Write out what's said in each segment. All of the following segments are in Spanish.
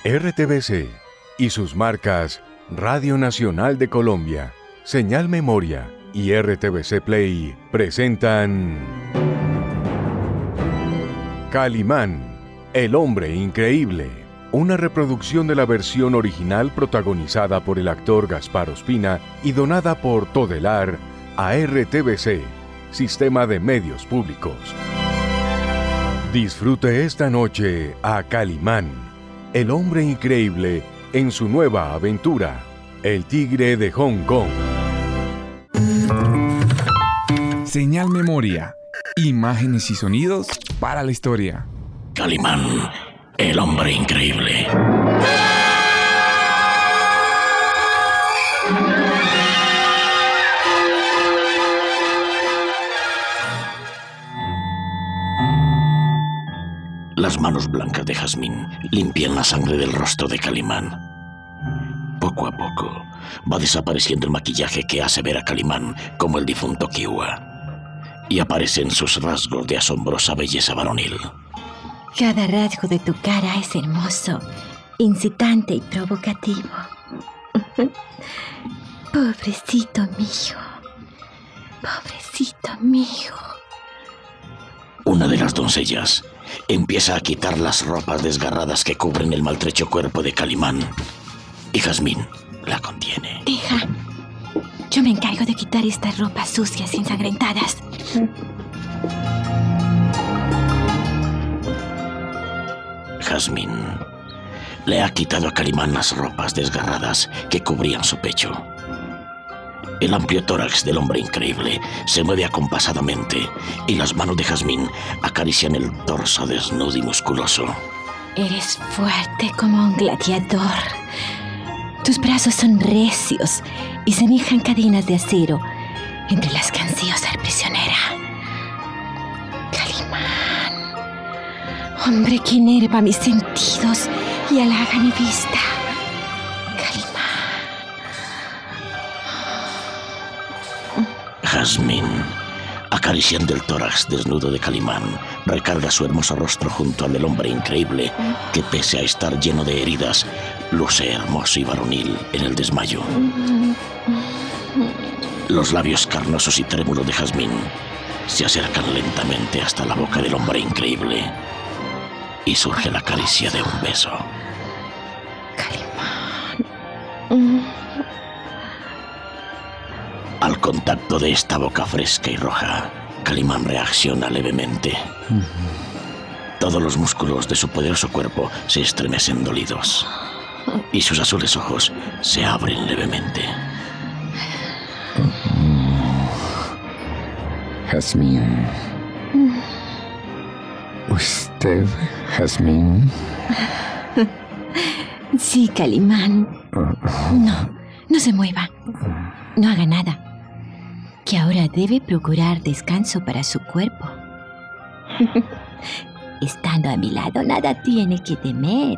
RTBC y sus marcas Radio Nacional de Colombia, Señal Memoria y RTBC Play presentan Calimán, el hombre increíble, una reproducción de la versión original protagonizada por el actor Gaspar Ospina y donada por Todelar a RTBC, Sistema de Medios Públicos. Disfrute esta noche a Calimán, el hombre increíble en su nueva aventura, El Tigre de Hong Kong. Señal Memoria, imágenes y sonidos para la historia. Calimán, el hombre increíble. Las manos blancas de Jazmín limpian la sangre del rostro de Calimán. Poco a poco va desapareciendo el maquillaje que hace ver a Calimán como el difunto Kiwa, y aparecen sus rasgos de asombrosa belleza varonil. Cada rasgo de tu cara es hermoso, incitante y provocativo. Pobrecito mío, pobrecito mío. Una de las doncellas empieza a quitar las ropas desgarradas que cubren el maltrecho cuerpo de Calimán, y Jazmín la contiene. Deja, yo me encargo de quitar estas ropas sucias y ensangrentadas. Jazmín le ha quitado a Calimán las ropas desgarradas que cubrían su pecho. El amplio tórax del hombre increíble se mueve acompasadamente y las manos de Jazmín acarician el torso desnudo y musculoso. Eres fuerte como un gladiador. Tus brazos son recios y semejan cadenas de acero entre las que ansío ser prisionera. Calimán, hombre que enerva mis sentidos y halaga mi vista. Jazmín, acariciando el tórax desnudo de Calimán, recarga su hermoso rostro junto al del hombre increíble, que pese a estar lleno de heridas, luce hermoso y varonil en el desmayo. Los labios carnosos y trémulos de Jazmín se acercan lentamente hasta la boca del hombre increíble y surge la caricia de un beso. Calimán. Al contacto de esta boca fresca y roja, Calimán reacciona levemente. Todos los músculos de su poderoso cuerpo se estremecen dolidos y sus azules ojos se abren levemente. Jazmín. ¿Usted, Jazmín? Sí, Calimán. No se mueva. No haga nada. Que ahora debe procurar descanso para su cuerpo. Estando a mi lado, nada tiene que temer.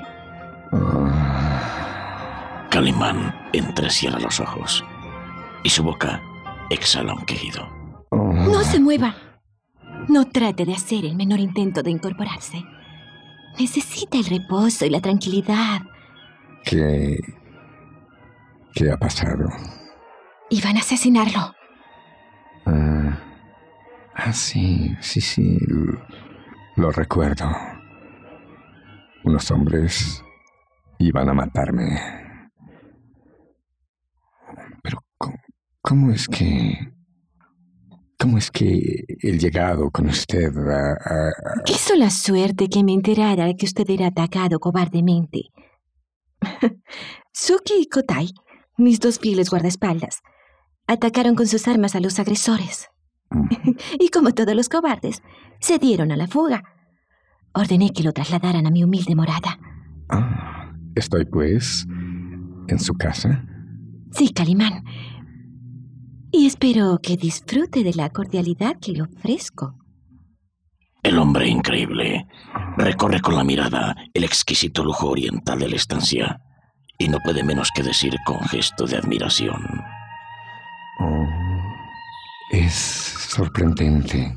Calimán entrecierra los ojos y su boca exhala un quejido. No se mueva. No trate de hacer el menor intento de incorporarse. Necesita el reposo y la tranquilidad. ¿Qué ha pasado? Iban a asesinarlo. Sí. Lo recuerdo. Unos hombres iban a matarme. Pero, ¿cómo es que he llegado con usted a... Quiso la suerte que me enterara de que usted era atacado cobardemente. Suki y Kotai, mis dos fieles guardaespaldas, atacaron con sus armas a los agresores. Y como todos los cobardes, se dieron a la fuga. Ordené que lo trasladaran a mi humilde morada. ¿Estoy, pues, en su casa? Sí, Calimán. Y espero que disfrute de la cordialidad que le ofrezco. El hombre increíble recorre con la mirada el exquisito lujo oriental de la estancia y no puede menos que decir con gesto de admiración: es sorprendente.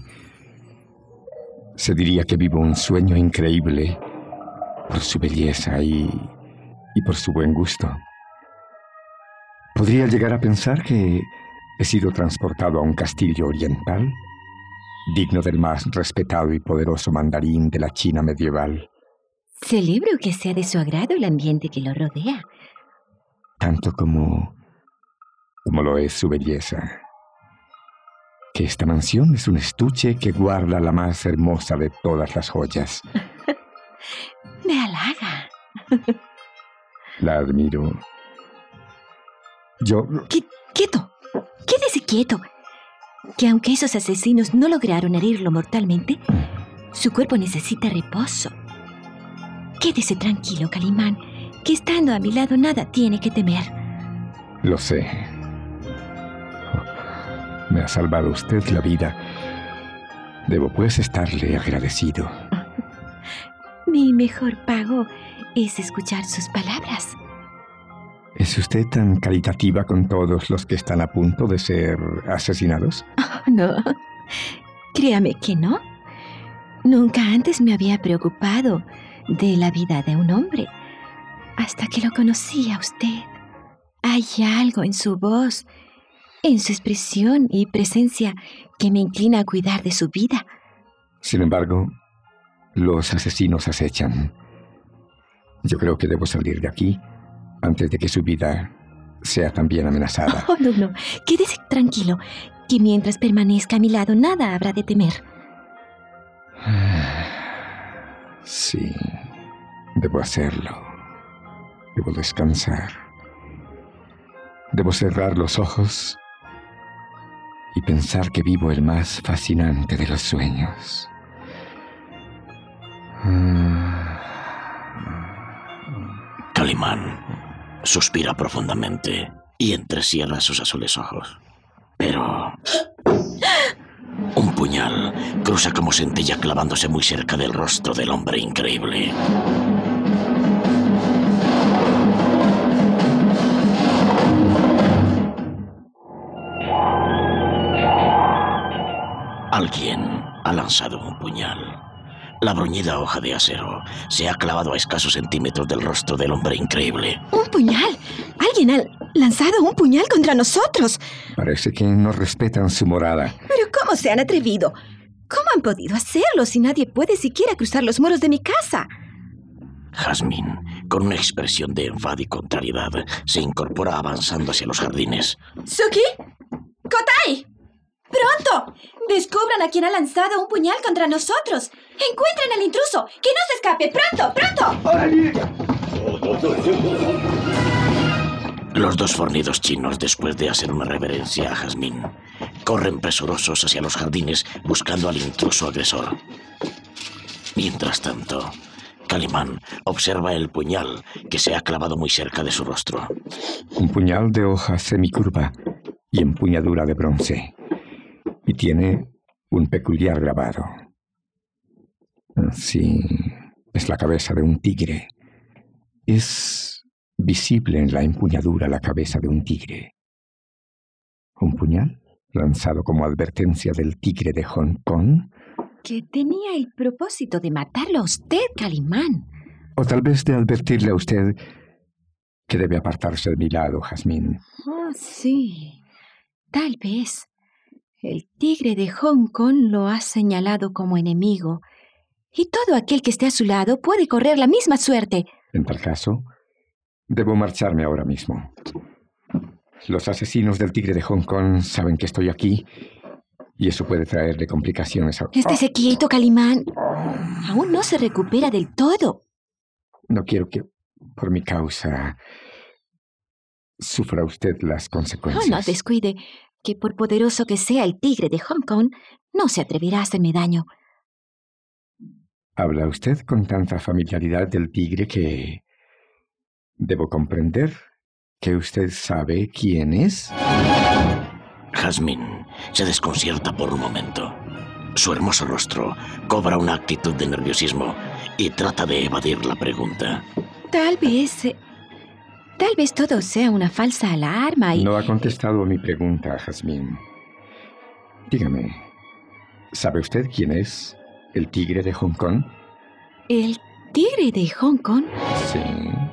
Se diría que vivo un sueño increíble por su belleza y y por su buen gusto. Podría llegar a pensar que he sido transportado a un castillo oriental, digno del más respetado y poderoso mandarín de la China medieval. Celebro que sea de su agrado el ambiente que lo rodea. Tanto como lo es su belleza. Que esta mansión es un estuche que guarda la más hermosa de todas las joyas. Me halaga. La admiro. Yo... ¡Quieto! Quédese quieto. Que aunque esos asesinos no lograron herirlo mortalmente, su cuerpo necesita reposo. Quédese tranquilo, Calimán, que estando a mi lado nada tiene que temer. Lo sé. Me ha salvado usted la vida. Debo pues estarle agradecido. Mi mejor pago es escuchar sus palabras. ¿Es usted tan caritativa con todos los que están a punto de ser asesinados? Oh, no, créame que no. Nunca antes me había preocupado de la vida de un hombre, hasta que lo conocí a usted. Hay algo en su voz, en su expresión y presencia que me inclina a cuidar de su vida. Sin embargo, los asesinos acechan. Yo creo que debo salir de aquí antes de que su vida sea también amenazada. Oh, no, quédese tranquilo, que mientras permanezca a mi lado nada habrá de temer. Sí, debo hacerlo. Debo descansar. Debo cerrar los ojos y pensar que vivo el más fascinante de los sueños. Calimán suspira profundamente y entrecierra sus azules ojos. Pero un puñal cruza como centella clavándose muy cerca del rostro del hombre increíble. Alguien ha lanzado un puñal. La bruñida hoja de acero se ha clavado a escasos centímetros del rostro del hombre increíble. ¡Un puñal! ¡Alguien ha lanzado un puñal contra nosotros! Parece que no respetan su morada. ¿Pero cómo se han atrevido? ¿Cómo han podido hacerlo si nadie puede siquiera cruzar los muros de mi casa? Jazmín, con una expresión de enfado y contrariedad, se incorpora avanzando hacia los jardines. ¿Suki? ¡Kotai! ¡Pronto! ¡Descubran a quien ha lanzado un puñal contra nosotros! ¡Encuentren al intruso! ¡Que no se escape! ¡Pronto! Los dos fornidos chinos, después de hacer una reverencia a Jazmín, corren presurosos hacia los jardines buscando al intruso agresor. Mientras tanto, Calimán observa el puñal que se ha clavado muy cerca de su rostro. Un puñal de hoja semicurva y empuñadura de bronce. Y tiene un peculiar grabado. Sí, es la cabeza de un tigre. Es visible en la empuñadura la cabeza de un tigre. ¿Un puñal lanzado como advertencia del tigre de Hong Kong? Que tenía el propósito de matarlo a usted, Calimán. O tal vez de advertirle a usted que debe apartarse de mi lado, Jazmín. Oh, sí, tal vez. El tigre de Hong Kong lo ha señalado como enemigo, y todo aquel que esté a su lado puede correr la misma suerte. En tal caso, debo marcharme ahora mismo. Los asesinos del tigre de Hong Kong saben que estoy aquí, y eso puede traerle complicaciones a... Estése quieto, Calimán. Aún no se recupera del todo. No quiero que, por mi causa, sufra usted las consecuencias. Oh, no descuide, que por poderoso que sea el tigre de Hong Kong, no se atreverá a hacerme daño. Habla usted con tanta familiaridad del tigre que debo comprender que usted sabe quién es. Jazmín se desconcierta por un momento. Su hermoso rostro cobra una actitud de nerviosismo y trata de evadir la pregunta. Tal vez todo sea una falsa alarma y... No ha contestado a mi pregunta, Jazmín. Dígame, ¿sabe usted quién es el tigre de Hong Kong? ¿El tigre de Hong Kong? Sí.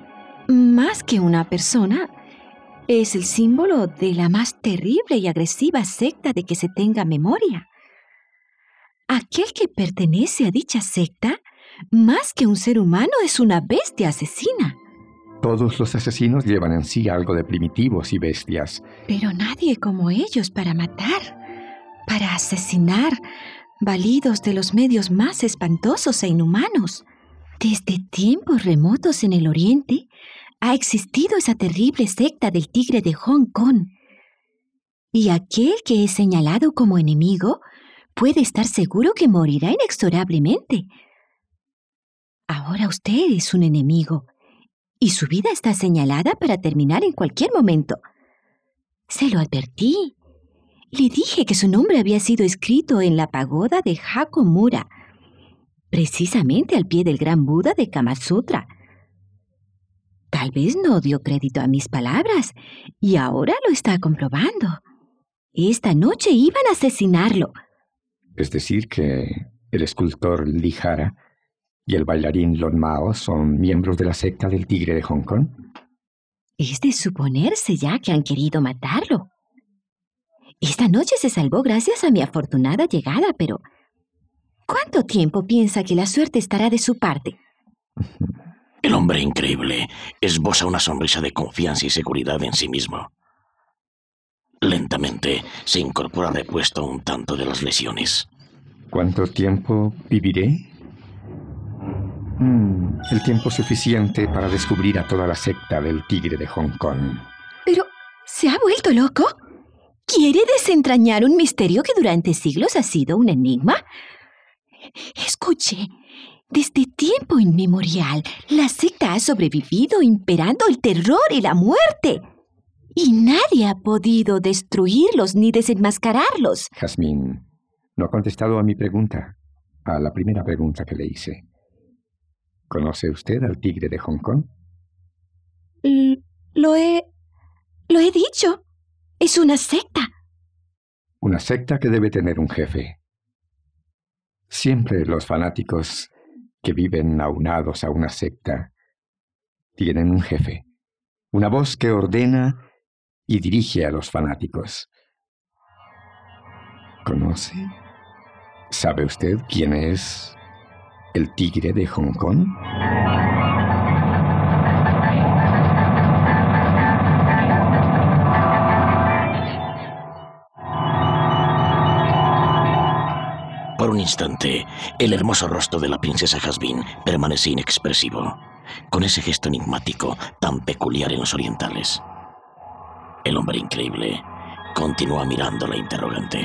Más que una persona, es el símbolo de la más terrible y agresiva secta de que se tenga memoria. Aquel que pertenece a dicha secta, más que un ser humano, es una bestia asesina. Todos los asesinos llevan en sí algo de primitivos y bestias. Pero nadie como ellos para matar, para asesinar, validos de los medios más espantosos e inhumanos. Desde tiempos remotos en el Oriente, ha existido esa terrible secta del tigre de Hong Kong. Y aquel que es señalado como enemigo puede estar seguro que morirá inexorablemente. Ahora usted es un enemigo, y su vida está señalada para terminar en cualquier momento. Se lo advertí. Le dije que su nombre había sido escrito en la pagoda de Hakomura, precisamente al pie del gran Buda de Kama Sutra. Tal vez no dio crédito a mis palabras, y ahora lo está comprobando. Esta noche iban a asesinarlo. Es decir, que el escultor Li Hara y el bailarín Lon Mao son miembros de la secta del tigre de Hong Kong. Es de suponerse ya que han querido matarlo. Esta noche se salvó gracias a mi afortunada llegada, pero ¿cuánto tiempo piensa que la suerte estará de su parte? El hombre increíble esboza una sonrisa de confianza y seguridad en sí mismo. Lentamente se incorpora repuesto un tanto de las lesiones. ¿Cuánto tiempo viviré? El tiempo suficiente para descubrir a toda la secta del tigre de Hong Kong. ¿Pero se ha vuelto loco? ¿Quiere desentrañar un misterio que durante siglos ha sido un enigma? Escuche, desde tiempo inmemorial, la secta ha sobrevivido imperando el terror y la muerte. Y nadie ha podido destruirlos ni desenmascararlos. Jazmín, no ha contestado a mi pregunta, a la primera pregunta que le hice. ¿Conoce usted al tigre de Hong Kong? Lo he dicho. Es una secta. Una secta que debe tener un jefe. Siempre los fanáticos que viven aunados a una secta tienen un jefe, una voz que ordena y dirige a los fanáticos. ¿Conoce? ¿Sabe usted quién es el tigre de Hong Kong? Por un instante, el hermoso rostro de la princesa Jazmín permanece inexpresivo, con ese gesto enigmático tan peculiar en los orientales. El hombre increíble continúa mirando la interrogante.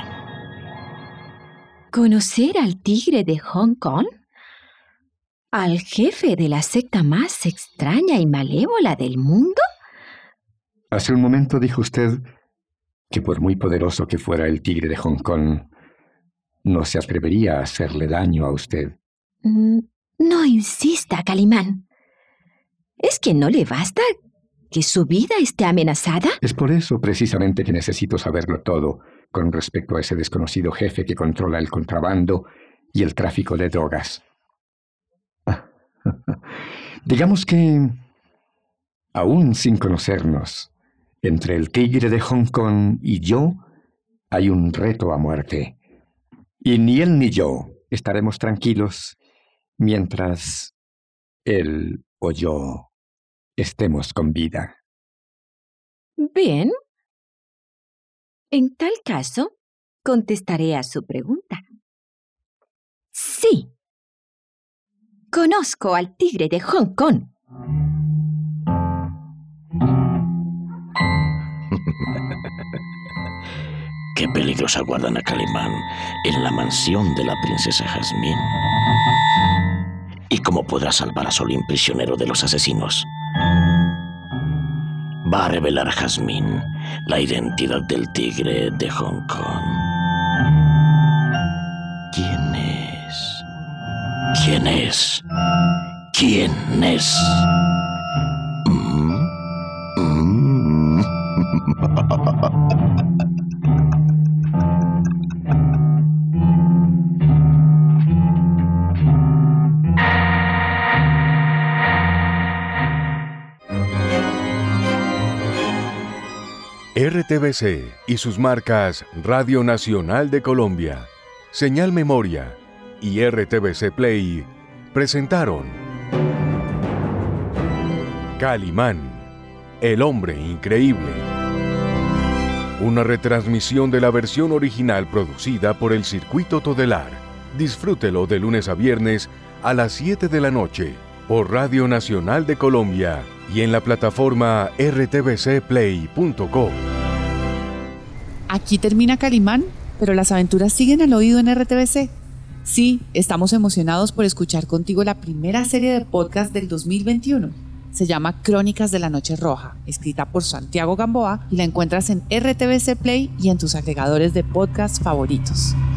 ¿Conocer al tigre de Hong Kong? ¿Al jefe de la secta más extraña y malévola del mundo? Hace un momento dijo usted que por muy poderoso que fuera el tigre de Hong Kong, no se atrevería a hacerle daño a usted. No insista, Calimán. ¿Es que no le basta que su vida esté amenazada? Es por eso precisamente que necesito saberlo todo con respecto a ese desconocido jefe que controla el contrabando y el tráfico de drogas. Digamos que, aún sin conocernos, entre el tigre de Hong Kong y yo hay un reto a muerte. Y ni él ni yo estaremos tranquilos mientras él o yo estemos con vida. Bien. En tal caso, contestaré a su pregunta. Sí. Conozco al tigre de Hong Kong. ¿Qué peligros aguardan a Calimán en la mansión de la princesa Jazmín? ¿Y cómo podrá salvar a Solín prisionero de los asesinos? Va a revelar a Jazmín la identidad del tigre de Hong Kong. ¿Quién es? ¿Quién es? ¿Quién es? RTBC y sus marcas Radio Nacional de Colombia, Señal Memoria y RTBC Play presentaron Calimán, el hombre increíble. Una retransmisión de la versión original producida por el Circuito Todelar. Disfrútelo de lunes a viernes a las 7 de la noche por Radio Nacional de Colombia y en la plataforma rtbcplay.co. Aquí termina Calimán, pero las aventuras siguen al oído en RTBC. Sí, estamos emocionados por escuchar contigo la primera serie de podcast del 2021. Se llama Crónicas de la Noche Roja, escrita por Santiago Gamboa, y la encuentras en RTBC Play y en tus agregadores de podcast favoritos.